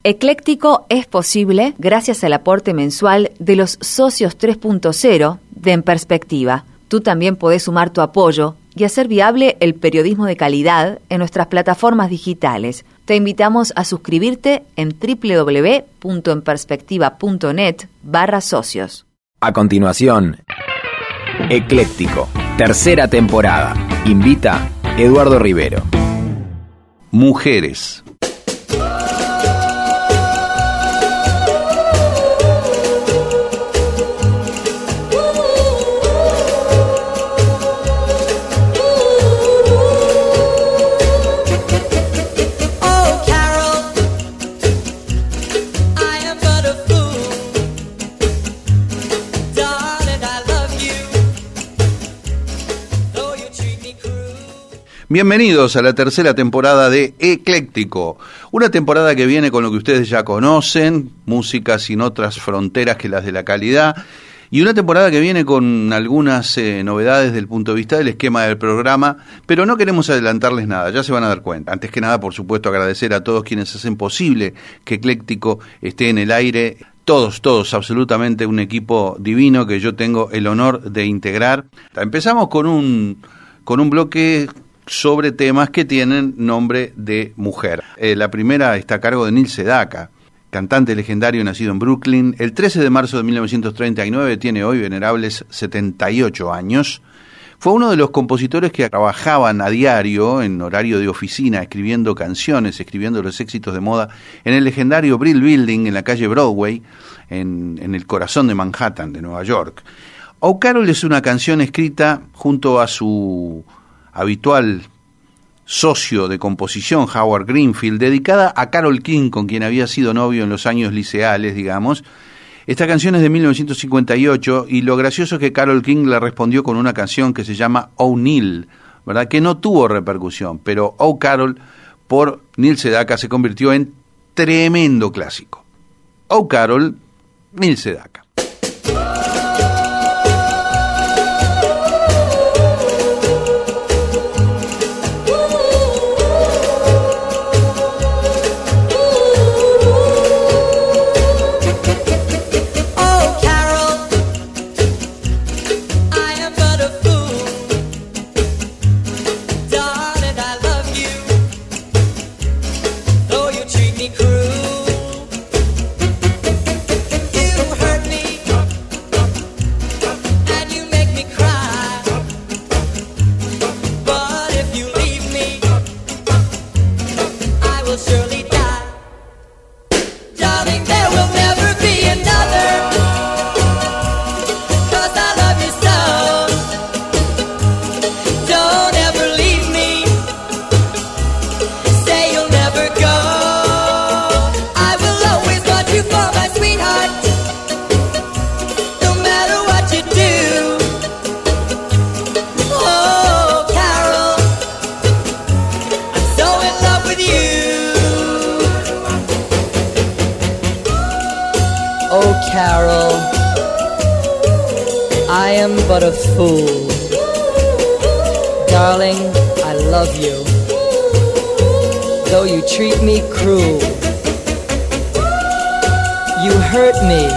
Ecléctico es posible gracias al aporte mensual de los socios 3.0 de En Perspectiva. Tú también podés sumar tu apoyo y hacer viable el periodismo de calidad en nuestras plataformas digitales. Te invitamos a suscribirte en www.enperspectiva.net/socios. A continuación, Ecléctico, tercera temporada. Invita Eduardo Rivero. Mujeres. Bienvenidos a la tercera temporada de Ecléctico, una temporada que viene con lo que ustedes ya conocen, música sin otras fronteras que las de la calidad, y una temporada que viene con algunas novedades del punto de vista del esquema del programa, pero no queremos adelantarles nada, ya se van a dar cuenta. Antes que nada, por supuesto, agradecer a todos quienes hacen posible que Ecléctico esté en el aire. Todos, absolutamente un equipo divino que yo tengo el honor de integrar. Empezamos con un bloque sobre temas que tienen nombre de mujer. La primera está a cargo de Neil Sedaka, cantante legendario nacido en Brooklyn. El 13 de marzo de 1939 tiene hoy venerables 78 años. Fue uno de los compositores que trabajaban a diario en horario de oficina, escribiendo canciones, escribiendo los éxitos de moda en el legendario Brill Building en la calle Broadway, en el corazón de Manhattan, de Nueva York. Oh Carol es una canción escrita junto a su habitual socio de composición, Howard Greenfield, dedicada a Carole King, con quien había sido novio en los años liceales, digamos. Esta canción es de 1958 y lo gracioso es que Carole King le respondió con una canción que se llama Oh Neil, ¿verdad? Que no tuvo repercusión, pero Oh Carol por Neil Sedaka se convirtió en tremendo clásico. Oh Carol, Neil Sedaka. But a fool. Darling, I love you, though you treat me cruel. You hurt me,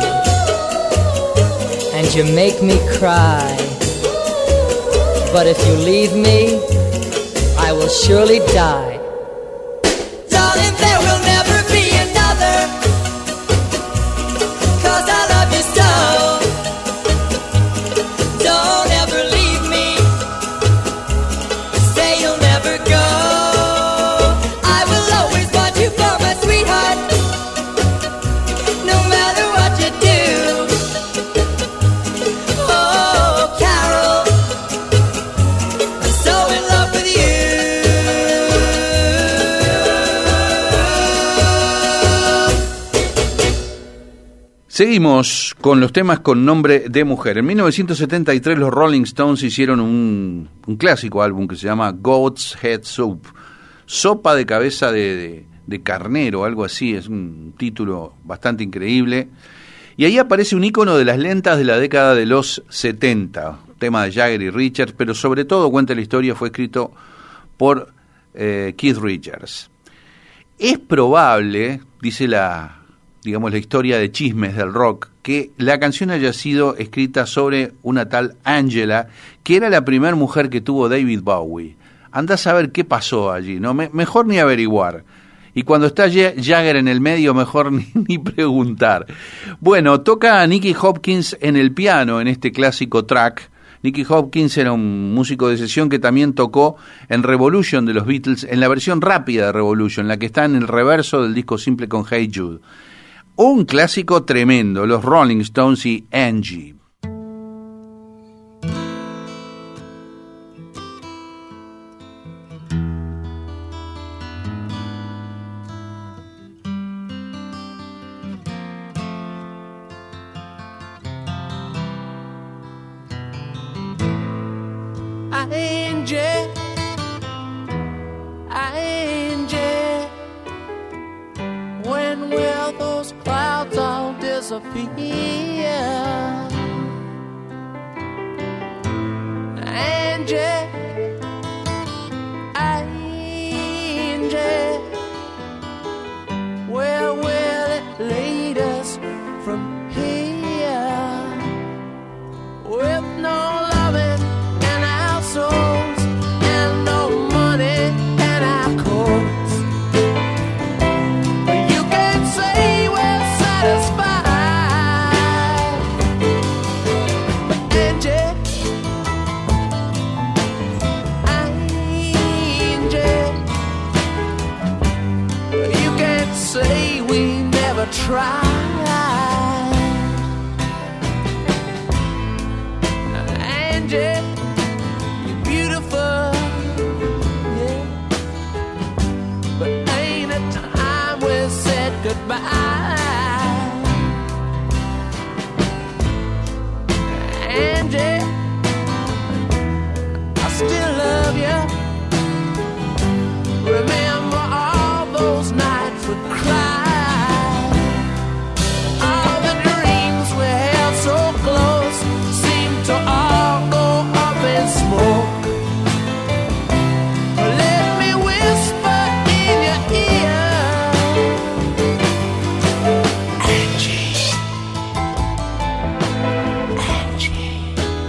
and you make me cry. But if you leave me, I will surely die. Darling, there will never be another, 'cause I love you so. Seguimos con los temas con nombre de mujer. En 1973 los Rolling Stones hicieron un clásico álbum que se llama Goat's Head Soup, sopa de cabeza de carnero, algo así, es un título bastante increíble. Y ahí aparece un ícono de las lentas de la década de los 70, tema de Jagger y Richards, pero sobre todo, cuenta la historia, fue escrito por Keith Richards. Es probable, dice la historia de chismes del rock, que la canción haya sido escrita sobre una tal Angela, que era la primera mujer que tuvo David Bowie. Andá a saber qué pasó allí, ¿no? Mejor ni averiguar. Y cuando está Jagger en el medio, mejor ni preguntar. Bueno, toca a Nicky Hopkins en el piano en este clásico track. Nicky Hopkins era un músico de sesión que también tocó en Revolution de los Beatles, en la versión rápida de Revolution, la que está en el reverso del disco simple con Hey Jude. Un clásico tremendo, los Rolling Stones y Angie. When will those clouds all disappear? Angie, Angie, where will it lead us from here? With no loving in our souls and no money in our coats. Say we never tried. Angie, you're beautiful, yeah, but ain't it time we said goodbye? Angie, I still love you. Remember all those nights we cried. All the dreams we held so close seem to all go up in smoke. Let me whisper in your ear, Angie, Angie,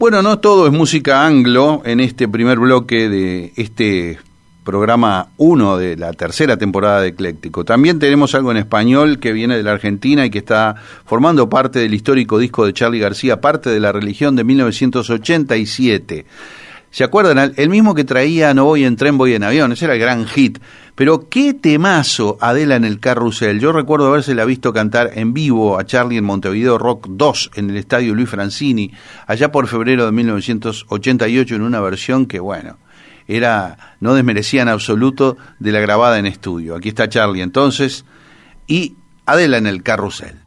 Bueno, no todo es música anglo en este primer bloque de este programa 1 de la tercera temporada de Ecléctico. También tenemos algo en español que viene de la Argentina y que está formando parte del histórico disco de Charly García, Parte de la Religión, de 1987. ¿Se acuerdan? El mismo que traía No voy en tren, voy en avión. Ese era el gran hit. Pero qué temazo Adela en el Carrusel. Yo recuerdo habérsela visto cantar en vivo a Charly en Montevideo Rock 2 en el Estadio Luis Francini, allá por febrero de 1988, en una versión que, bueno, no desmerecía en absoluto de la grabada en estudio. Aquí está Charly entonces y Adela en el Carrusel.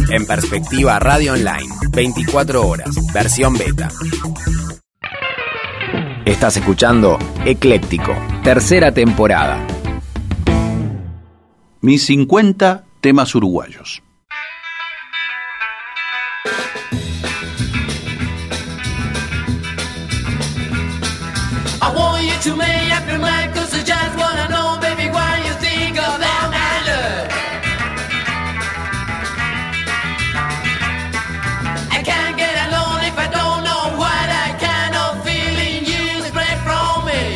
En Perspectiva Radio Online, 24 horas, versión beta. Estás escuchando Ecléctico, tercera temporada. Mis 50 temas uruguayos. I want you to make up your mind, 'cause I just wanna know, baby, what you think about my love. I can't get alone if I don't know what I kind of feeling you spread from me.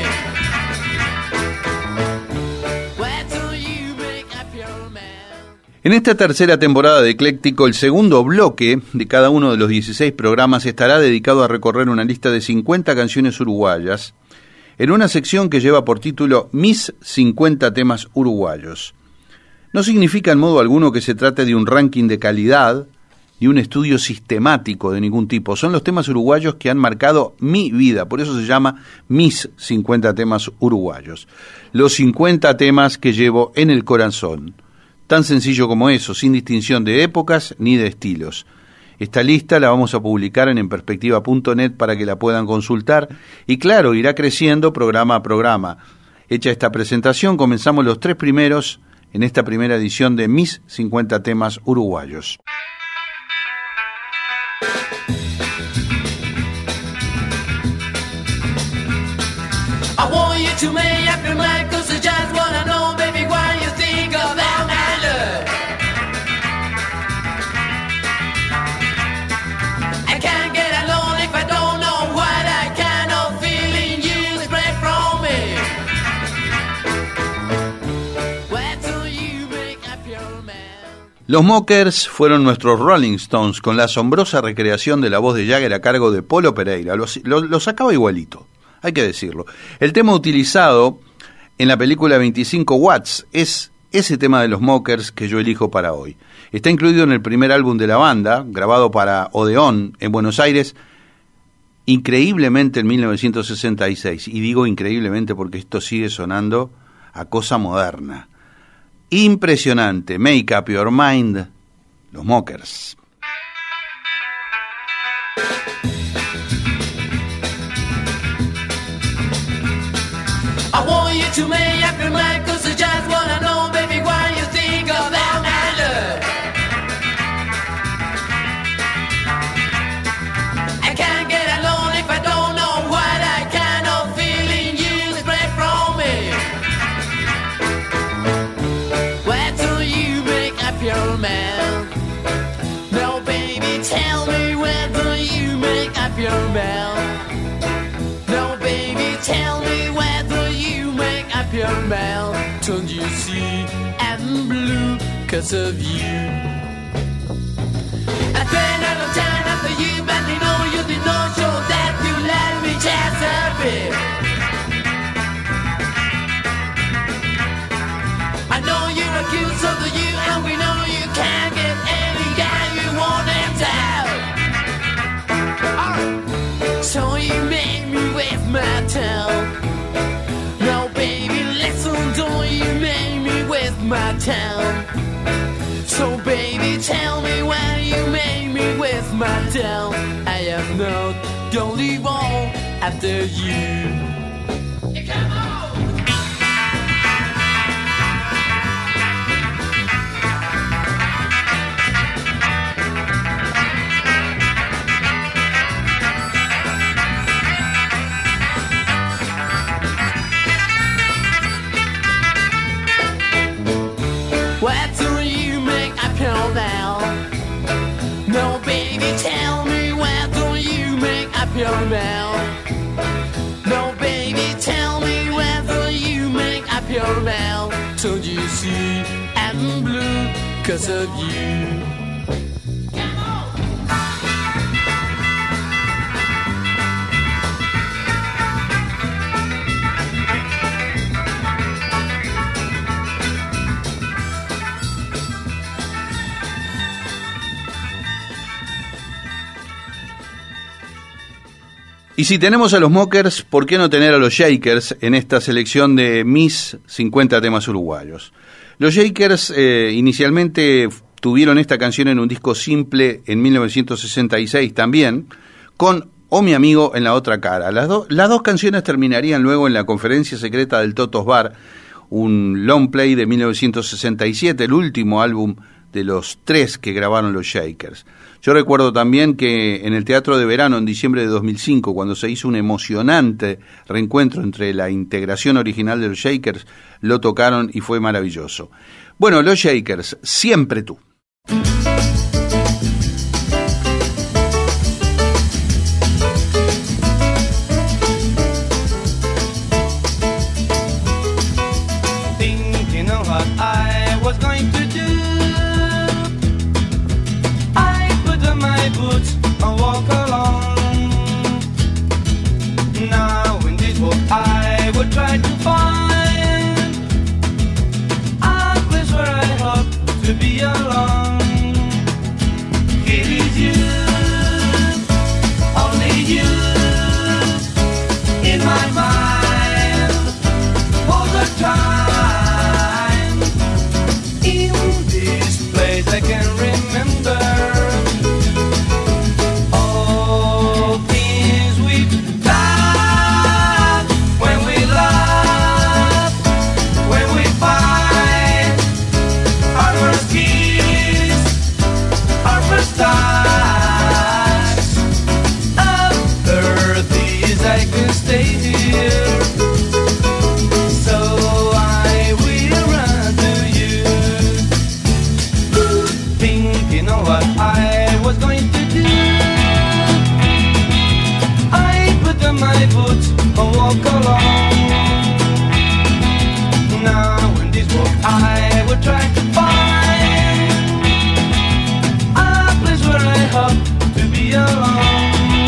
Why don't you make up your mind? En esta tercera temporada de Ecléctico, el segundo bloque de cada uno de los 16 programas estará dedicado a recorrer una lista de 50 canciones uruguayas, en una sección que lleva por título Mis 50 temas uruguayos. No significa en modo alguno que se trate de un ranking de calidad ni un estudio sistemático de ningún tipo. Son los temas uruguayos que han marcado mi vida, por eso se llama Mis 50 temas uruguayos. Los 50 temas que llevo en el corazón. Tan sencillo como eso, sin distinción de épocas ni de estilos. Esta lista la vamos a publicar en enperspectiva.net para que la puedan consultar y claro, irá creciendo programa a programa. Hecha esta presentación, comenzamos los 3 primeros en esta primera edición de Mis 50 temas uruguayos. I want you to make up your mind, 'cause I just wanna know, baby, what you think about my love. I can't get alone if I don't know what I kind of feeling you spread from me. Why don't you make up your mind? Los Mockers fueron nuestros Rolling Stones con la asombrosa recreación de la voz de Jagger a cargo de Polo Pereira. Lo sacaba igualito, hay que decirlo. El tema utilizado en la película 25 Watts es ese tema de los Mockers que yo elijo para hoy. Está incluido en el primer álbum de la banda, grabado para Odeón en Buenos Aires, increíblemente en 1966. Y digo increíblemente porque esto sigue sonando a cosa moderna. Impresionante. Make Up Your Mind, los Mockers. I want you to make up your mind, 'cause I just wanna know, baby, what you think about my love. I can't get alone if I don't know what I kind of feeling you spread from me. Why don't you make up your mind? No, baby, tell me whether you make up your mind. No, baby, tell me whether you make up your mind. Don't you see I'm blue 'cause of you? I spent a long time after you, but you know you did not show that you let me just a bit. I know you're accused of the you, and we know you can't get any guy you want in town. So you make me waste my time. No, baby, listen, don't you make me waste my time. So, baby, tell me why you make me waste my time. I am not the only one after you. Come on! Why do you make up your mind? No, baby, tell me why don't you make up your mind? No, baby, tell me whether you make up your mind. Don't you see I'm blue 'cause of you? Y si tenemos a los Mockers, ¿por qué no tener a los Shakers en esta selección de mis 50 temas uruguayos? Los Shakers inicialmente tuvieron esta canción en un disco simple en 1966 también, con Oh mi amigo en la otra cara. Las dos canciones terminarían luego en la conferencia secreta del Totos Bar, un long play de 1967, el último álbum de los 3 que grabaron los Shakers. Yo recuerdo también que en el Teatro de Verano, en diciembre de 2005, cuando se hizo un emocionante reencuentro entre la integración original de los Shakers, lo tocaron y fue maravilloso. Bueno, los Shakers, Siempre tú. Thinking of what I was going to do, I put on my boots and walk along. Now in this walk I would try to find a place where I hope to be alone. Here is you, only you, in my mind all the time. In this place I can remember all things we've done, when we laugh, when we fight, our first kiss, our first touch. After this I can stay here, so I will run to you. Thinking of what I was going to do, I put on my boots and walk along. Now in this walk I will try to find a place where I hope to be alone.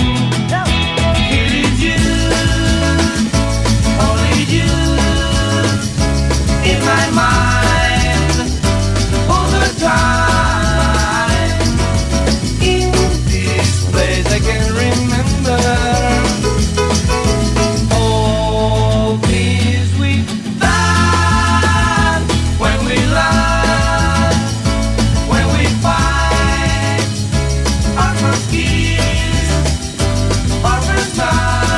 Here is you, only you, in my mind all the time. In this place I can remember all things we've done, when we laugh, when we fight, our first kiss, our first touch.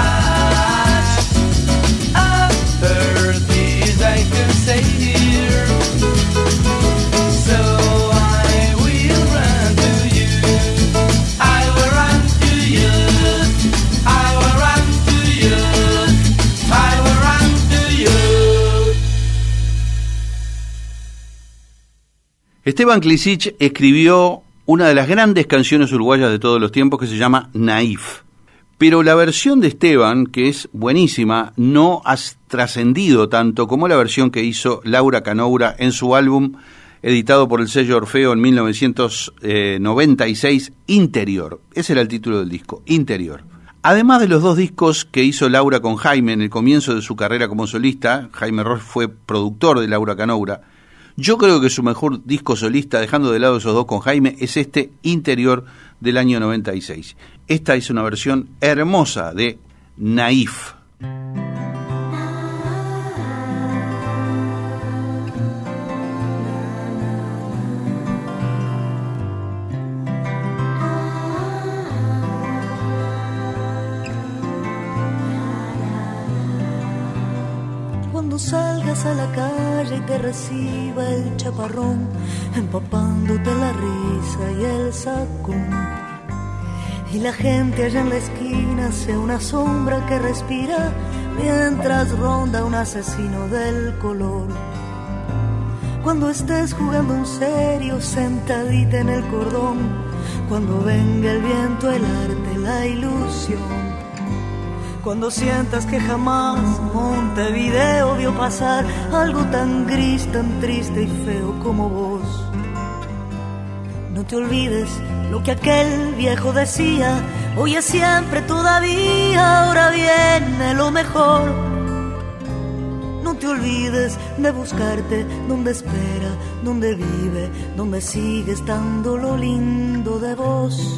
After this I can stay here, so I will run to you, I will run to you, I will run to you, I will run to you. Esteban Klicic escribió una de las grandes canciones uruguayas de todos los tiempos que se llama Naif. Pero la versión de Esteban, que es buenísima, no ha trascendido tanto como la versión que hizo Laura Canoura en su álbum editado por el sello Orfeo en 1996, Interior. Ese era el título del disco, Interior. Además de los 2 discos que hizo Laura con Jaime en el comienzo de su carrera como solista, Jaime Ross fue productor de Laura Canoura, yo creo que su mejor disco solista, dejando de lado esos 2 con Jaime, es este Interior del año 96. Esta es una versión hermosa de Naif. Cuando salgas a la calle y te reciba el chaparrón, empapándote la risa y el sacón, y la gente allá en la esquina sea una sombra que respira mientras ronda un asesino del color. Cuando estés jugando en serio sentadita en el cordón, cuando venga el viento, el arte, la ilusión, cuando sientas que jamás Montevideo vio pasar algo tan gris, tan triste y feo como vos, no te olvides lo que aquel viejo decía: hoy es siempre, todavía, ahora viene lo mejor. No te olvides de buscarte donde espera, donde vive, donde sigue estando lo lindo de vos.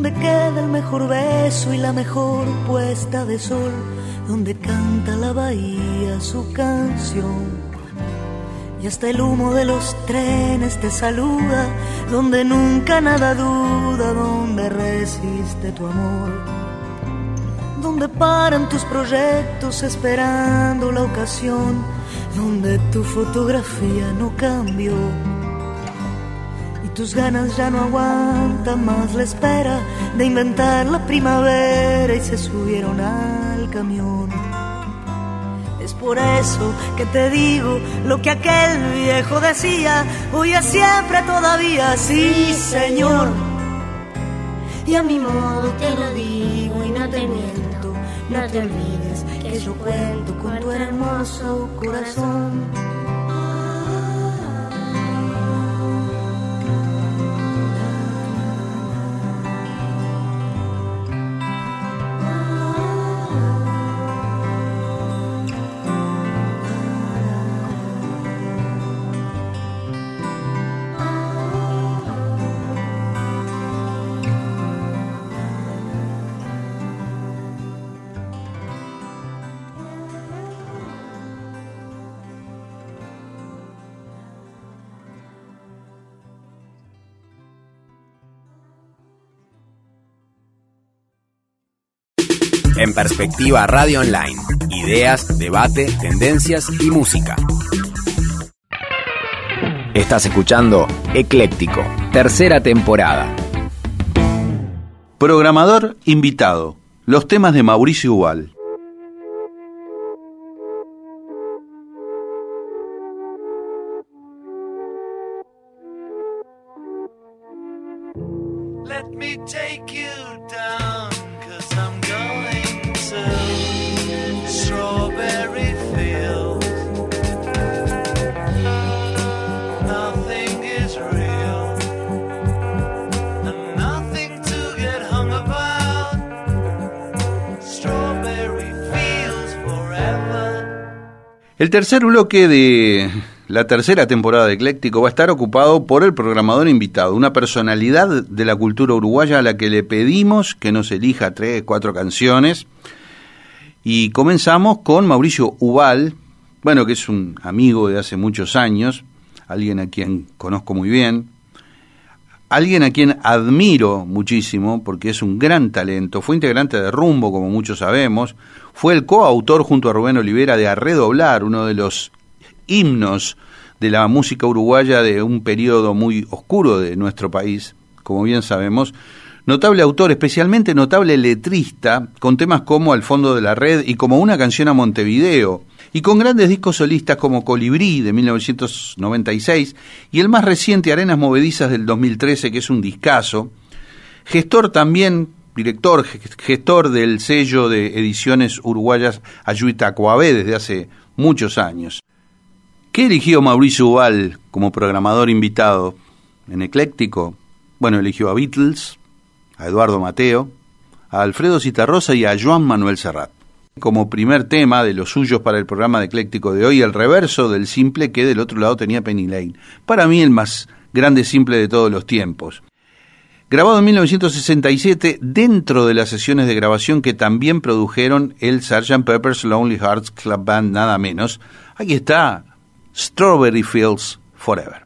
donde queda el mejor beso y la mejor puesta de sol, donde canta la bahía su canción. Y hasta el humo de los trenes te saluda, donde nunca nada duda, donde resiste tu amor, donde paran tus proyectos esperando la ocasión, donde tu fotografía no cambió y tus ganas ya no aguantan más la espera de inventar la primavera y se subieron al camión. Es por eso que te digo lo que aquel viejo decía, hoy es siempre todavía, sí señor. Y a mi modo te lo digo y no te miento, no te olvides que yo cuento con tu hermoso corazón. En Perspectiva Radio Online. Ideas, debate, tendencias y música. Estás escuchando Ecléctico, tercera temporada. Programador invitado. Los temas de Mauricio Ubal. Let me take you down, 'cause I'm going to strawberry fields. Nothing is real, and nothing to get hung about. Strawberry fields forever. El tercer bloque de la tercera temporada de Ecléctico va a estar ocupado por el programador invitado, una personalidad de la cultura uruguaya a la que le pedimos que nos elija 3, 4 canciones. Y comenzamos con Mauricio Ubal, bueno, que es un amigo de hace muchos años, alguien a quien conozco muy bien, alguien a quien admiro muchísimo porque es un gran talento, fue integrante de Rumbo, como muchos sabemos, fue el coautor junto a Rubén Olivera de A Redoblar, uno de los himnos de la música uruguaya de un periodo muy oscuro de nuestro país, como bien sabemos. Notable autor, especialmente notable letrista, con temas como Al fondo de la red y como Una canción a Montevideo, y con grandes discos solistas como Colibrí de 1996 y el más reciente Arenas Movedizas del 2013, que es un discazo. Gestor también, gestor del sello de ediciones uruguayas Ayuita Coabé desde hace muchos años. ¿Qué eligió Mauricio Ubal como programador invitado en Ecléctico? Bueno, eligió a Beatles, a Eduardo Mateo, a Alfredo Zitarrosa y a Joan Manuel Serrat. Como primer tema de los suyos para el programa de Ecléctico de hoy, el reverso del simple que del otro lado tenía Penny Lane. Para mí el más grande simple de todos los tiempos. Grabado en 1967 dentro de las sesiones de grabación que también produjeron el Sgt. Pepper's Lonely Hearts Club Band, nada menos. Aquí está Strawberry Fields Forever.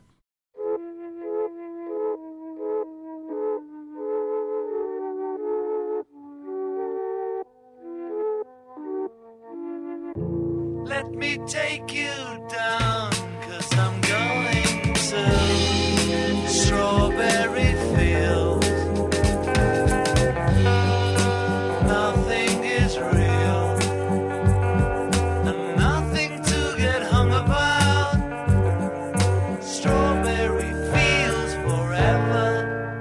Let me take you down, 'cause I'm going to strawberry fields. Nothing is real, and nothing to get hung about. Strawberry fields forever.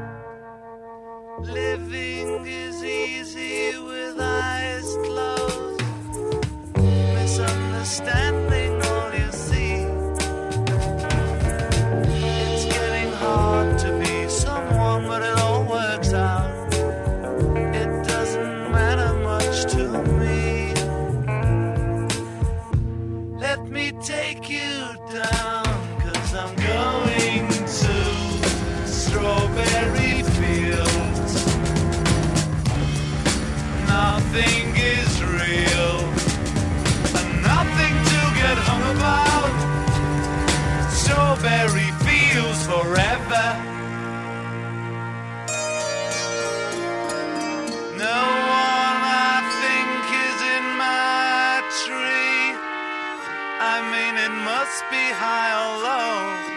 Living is easy with eyes closed. Misunderstanding all you see. It's getting hard to be someone, but it all works out. It doesn't matter much to me. Let me take you down, 'cause I'm going to strawberry fields. nothing is real, and nothing to get hung about. Strawberry fields forever. No one I think is in my tree. I mean, it must be high or low.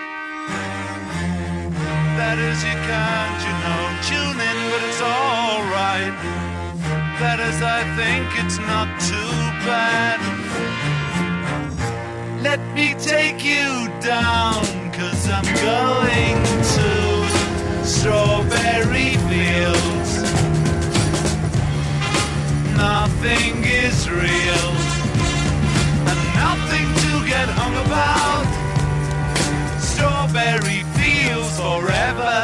That is, you can't, you know, tune in, but it's alright. That is, I think it's not too bad. Let me take you down, 'cause I'm going to strawberry fields. Nothing is real, and nothing to get hung about. Strawberry fields forever.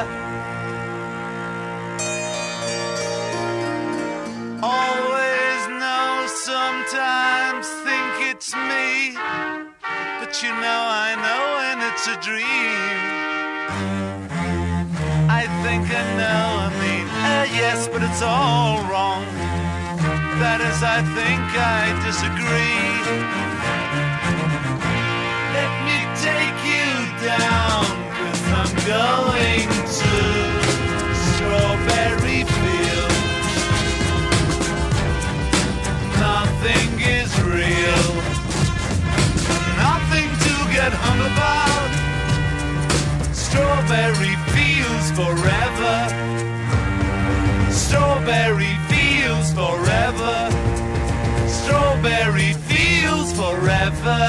Always know, sometimes think it's me, but you know I know when it's a dream. I think I know, I mean, yes, but it's all wrong. That is, I think I disagree. Let me take you down, 'cause I'm going to strawberry fields. Nothing is real, nothing to get hung about. Strawberry fields forever. Strawberry fields forever. Strawberry fields forever.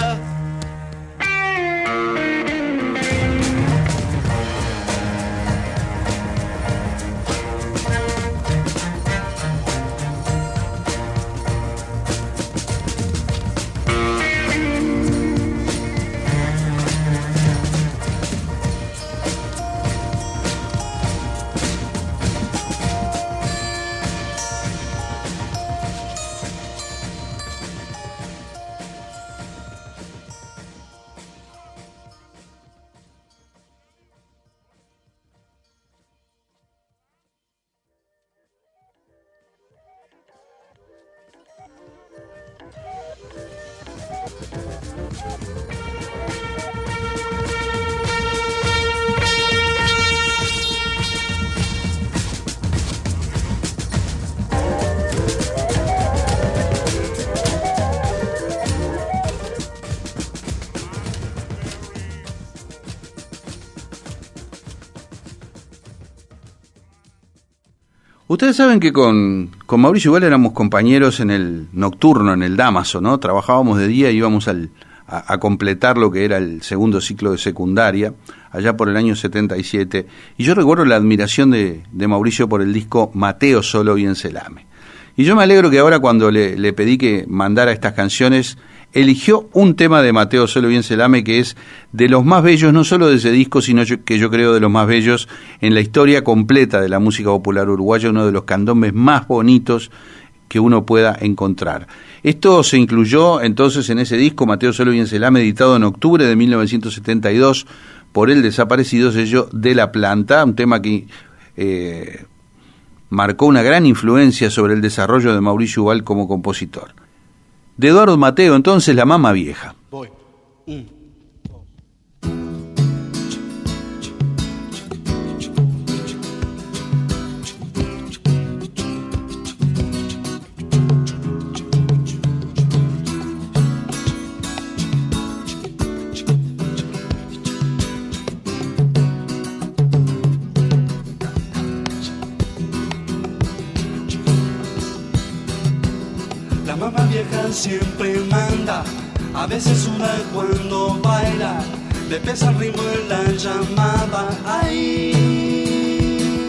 Ustedes saben que con Mauricio igual éramos compañeros en el nocturno, en el Dámaso, ¿no? Trabajábamos de día y íbamos a completar lo que era el segundo ciclo de secundaria, allá por el año 77. Y yo recuerdo la admiración de Mauricio por el disco Mateo Solo y Encelame. Y yo me alegro que ahora, cuando le pedí que mandara estas canciones, eligió un tema de Mateo Solo y Encelame que es de los más bellos, no solo de ese disco, sino que yo creo de los más bellos en la historia completa de la música popular uruguaya, uno de los candombes más bonitos que uno pueda encontrar. Esto se incluyó entonces en ese disco, Mateo Solo y Encelame, editado en octubre de 1972 por el desaparecido sello de La Planta, un tema que marcó una gran influencia sobre el desarrollo de Mauricio Ubal como compositor. De Eduardo Mateo, entonces, La Mama Vieja. Voy. La mamá vieja siempre manda, a veces suda cuando baila, le pesa el ritmo en la llamada. ¡Ay!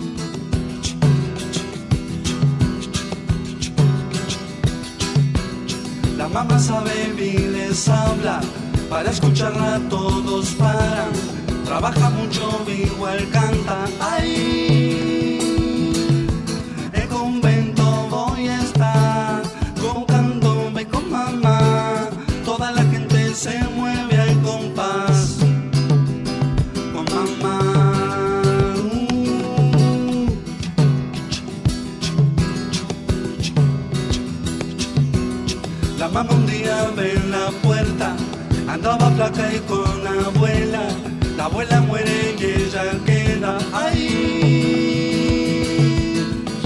La mamá sabe bien les habla, para escucharla todos paran, trabaja mucho, igual canta. ¡Ay! El convento voy a estar, con candombe, con mamá, toda la gente se mueve al compás, con mamá. andaba flaca y con la abuela muere y ella queda ahí.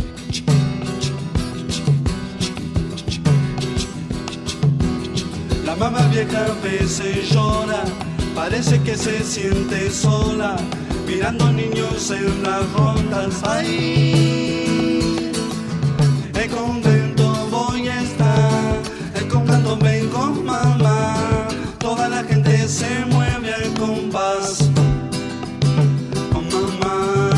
La mamá vieja a veces llora, parece que se siente sola, mirando niños en las rondas. Ahí, el contento voy a estar, el contento ven con mamá, toda la gente se mueve al compás con mamá.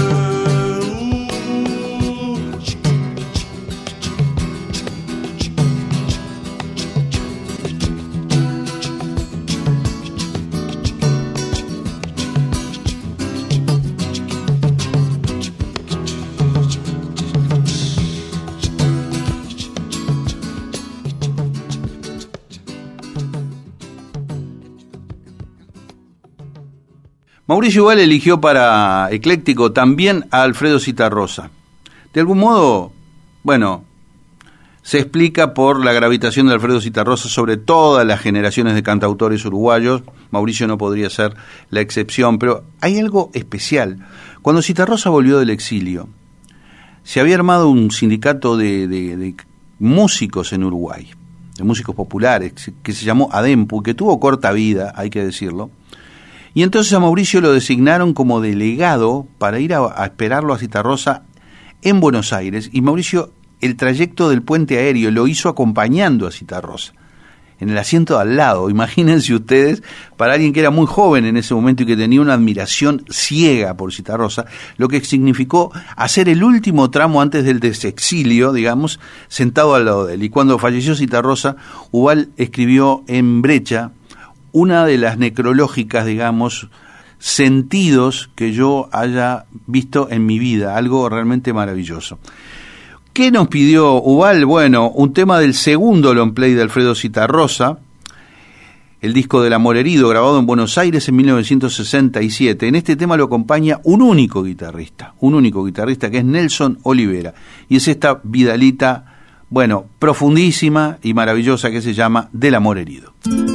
Mauricio Ubal eligió para Ecléctico también a Alfredo Zitarrosa. De algún modo, bueno, se explica por la gravitación de Alfredo Zitarrosa sobre todas las generaciones de cantautores uruguayos. Mauricio no podría ser la excepción, pero hay algo especial. Cuando Zitarrosa volvió del exilio, se había armado un sindicato de músicos en Uruguay, de músicos populares, que se llamó ADEMPU, que tuvo corta vida, hay que decirlo. Y entonces a Mauricio lo designaron como delegado para ir a esperarlo a Zitarrosa en Buenos Aires, y Mauricio el trayecto del puente aéreo lo hizo acompañando a Zitarrosa, en el asiento de al lado. Imagínense ustedes, para alguien que era muy joven en ese momento y que tenía una admiración ciega por Zitarrosa, lo que significó hacer el último tramo antes del desexilio, digamos, sentado al lado de él. Y cuando falleció Zitarrosa, Ubal escribió en Brecha una de las necrológicas, digamos, sentidos que yo haya visto en mi vida, algo realmente maravilloso. ¿Qué nos pidió Ubal? Bueno, un tema del segundo long play de Alfredo Zitarrosa, el disco del Amor Herido, grabado en Buenos Aires en 1967. En este tema lo acompaña un único guitarrista que es Nelson Olivera, y es esta vidalita, bueno, profundísima y maravillosa que se llama Del Amor Herido.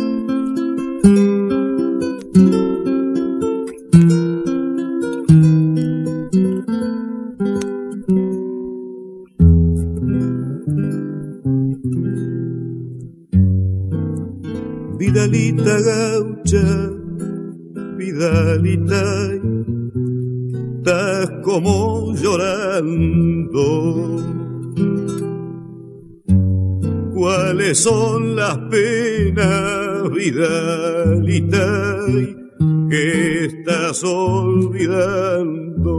Vidalita gaucha, Vidalita, estás como llorando. ¿Cuáles son las penas, Vidalita, que estás olvidando?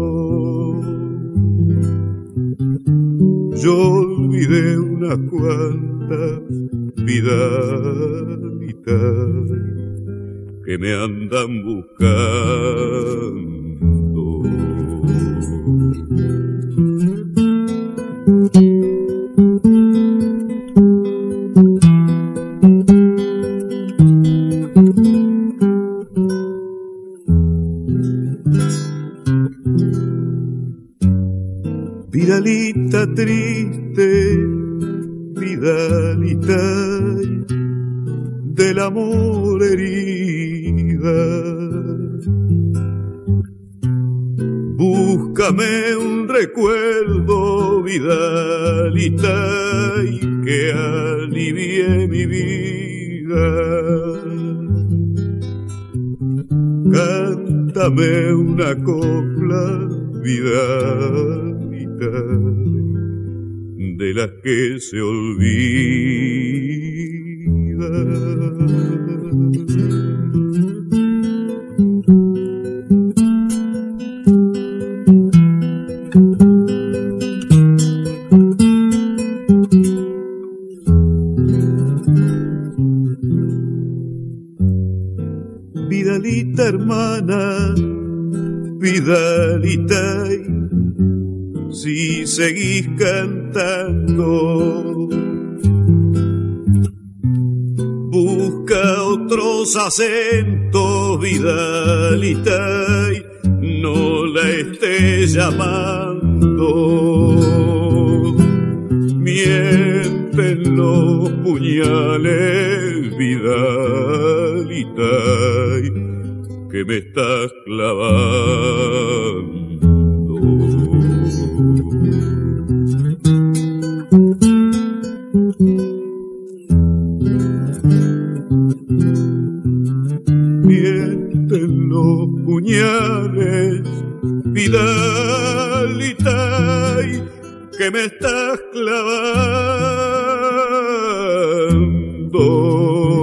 Yo olvidé unas cuantas, Vidalita, que me andan buscando. Vidalita triste, Vidalita del amor herida, búscame un recuerdo, Vidalita, que alivie mi vida. Cántame una copla, Vidalita, de las que se olvida. Vidalita hermana, Vidalita, si seguís cantando, busca otros acentos, Vidalita, no la estés llamando. Mienten los puñales, Vidalita, que me estás clavando. Mienten los puñales, Vidalita, que me estás clavando.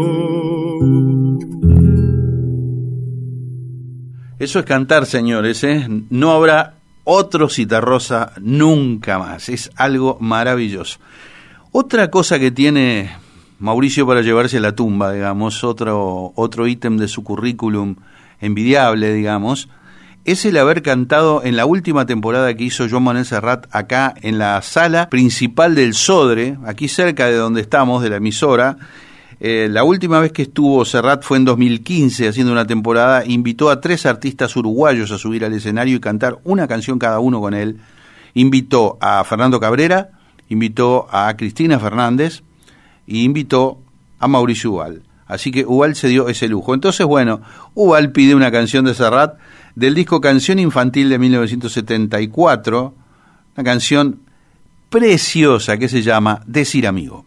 Eso es cantar, señores, ¿eh? No habrá otro Citarrosa nunca más. Es algo maravilloso. Otra cosa que tiene Mauricio para llevarse a la tumba, digamos, otro ítem de su currículum envidiable, digamos, es el haber cantado en la última temporada que hizo Joan Manuel Serrat acá en la sala principal del Sodre, aquí cerca de donde estamos, de la emisora. La última vez que estuvo Serrat fue en 2015 haciendo una temporada, invitó a 3 artistas uruguayos a subir al escenario y cantar una canción cada uno con él. Invitó a Fernando Cabrera, invitó a Cristina Fernández y invitó a Mauricio Ubal. Así que Ubal se dio ese lujo. Entonces, bueno, Ubal pide una canción de Serrat del disco Canción Infantil de 1974, una canción preciosa que se llama Decir Amigo.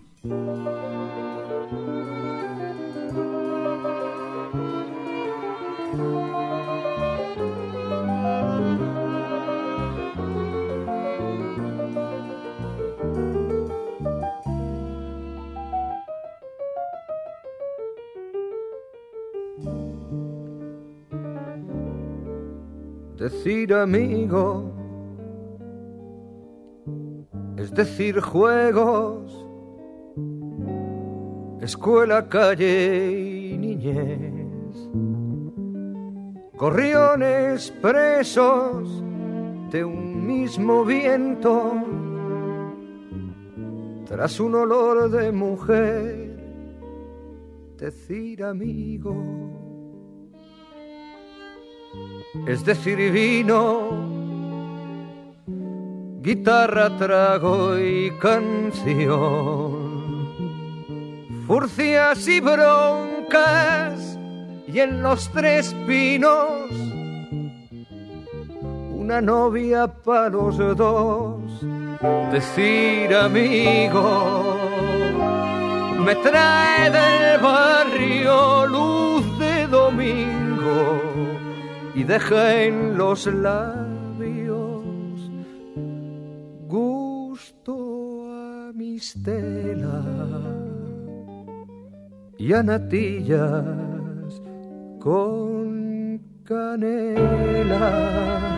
Decir amigo es decir juegos, escuela, calle y niñez, gorriones presos de un mismo viento, tras un olor de mujer. Decir amigo es decir vino, guitarra, trago y canción, furcias y broncas, y en los 3 pinos una novia para los 2. Decir amigo me trae del barrio luz de domingo y deja en los labios gusto a mistela y a natillas con canela.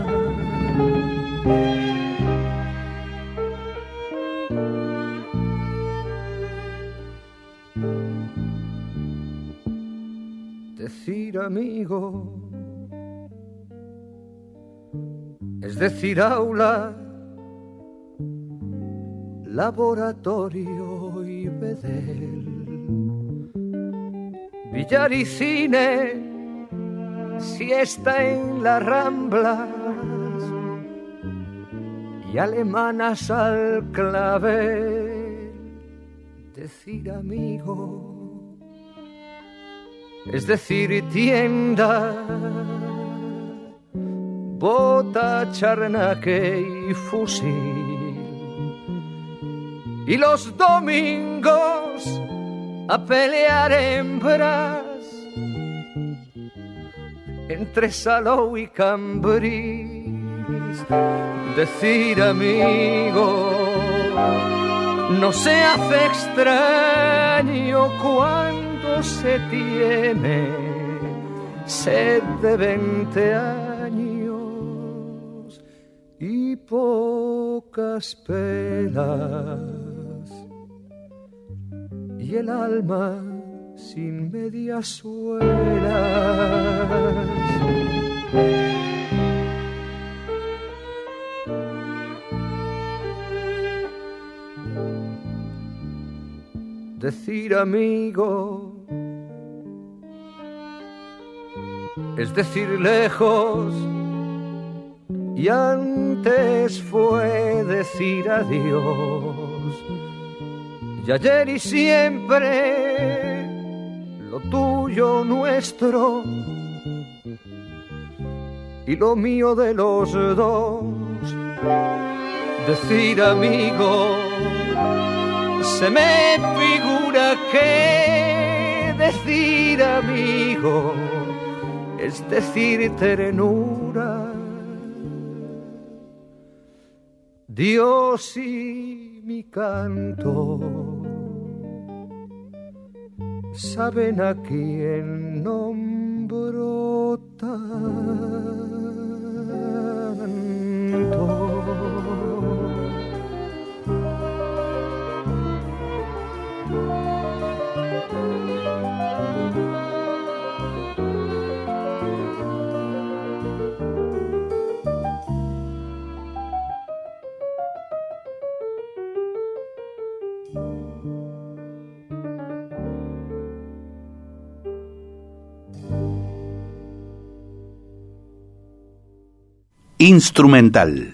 Decir amigo es decir aula, laboratorio y bedel, billar y cine, siesta en las Ramblas y alemanas al clavel. Decir amigo es decir tienda, bota, charnaque y fusil, y los domingos a pelear hembras entre Salou y Cambrís. Decir amigo no se hace extraño cuando se tiene sed de 20 años y pocas penas, y el alma sin medias suelas. Decir amigo es decir lejos, y antes fue decir adiós, y ayer y siempre lo tuyo nuestro y lo mío de los dos. Decir amigo, se me figura que decir amigo es decir ternura. Dios y mi canto saben a quién nombro tanto. Instrumental.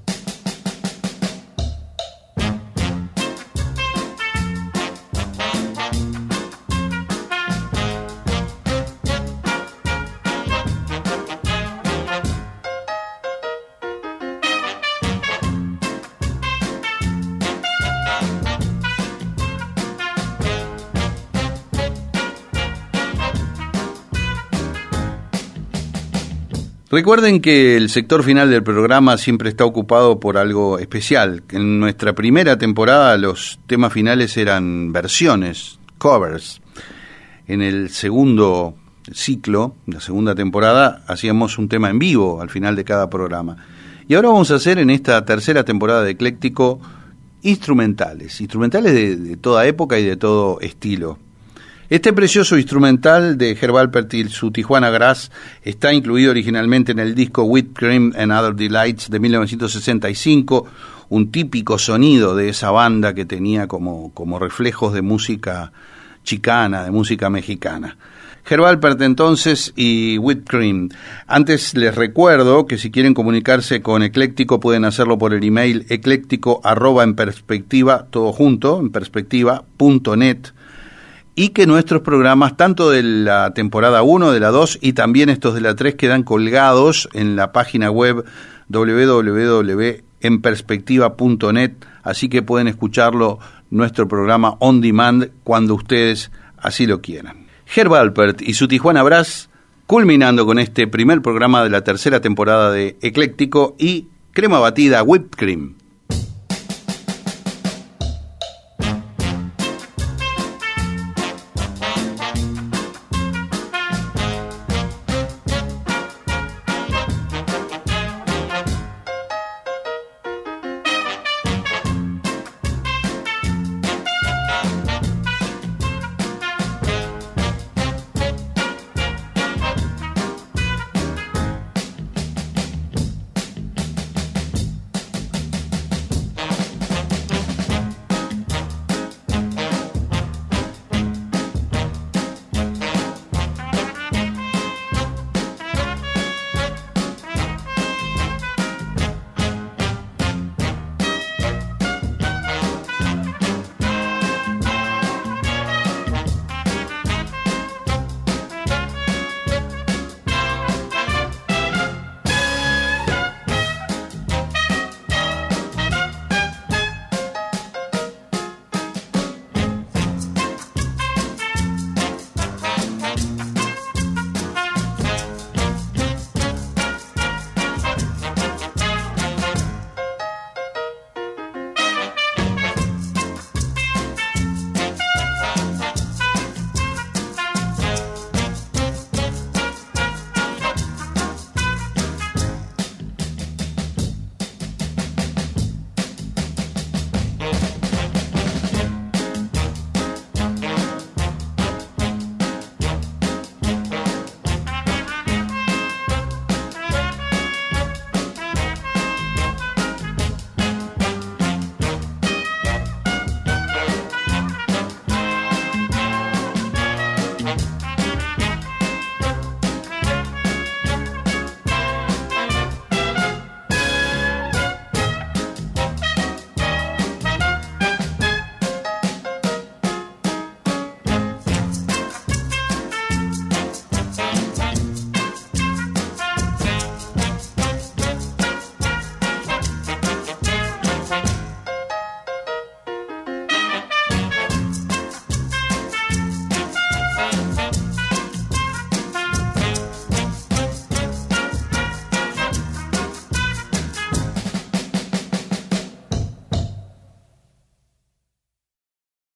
Recuerden que el sector final del programa siempre está ocupado por algo especial. En nuestra primera temporada los temas finales eran versiones, covers. En el segundo ciclo, la segunda temporada, hacíamos un tema en vivo al final de cada programa. Y ahora vamos a hacer en esta tercera temporada de Ecléctico instrumentales de toda época y de todo estilo. Este precioso instrumental de Herb Alpert y su Tijuana Brass está incluido originalmente en el disco Whipped Cream and Other Delights de 1965, un típico sonido de esa banda que tenía como reflejos de música chicana, de música mexicana. Herb Alpert entonces y Whipped Cream. Antes les recuerdo que si quieren comunicarse con Ecléctico pueden hacerlo por el email ecléctico@enperspectiva, todo junto, enperspectiva.net. Y que nuestros programas, tanto de la temporada 1, de la 2 y también estos de la 3, quedan colgados en la página web www.enperspectiva.net, así que pueden escucharlo, nuestro programa on demand, cuando ustedes así lo quieran. Herb Alpert y su Tijuana Brass, culminando con este primer programa de la tercera temporada de Ecléctico y Crema Batida Whipped Cream.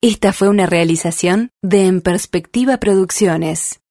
Esta fue una realización de En Perspectiva Producciones.